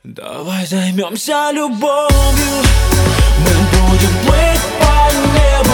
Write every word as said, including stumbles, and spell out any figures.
Давай займемся любовью. Мы будем плыть по небу.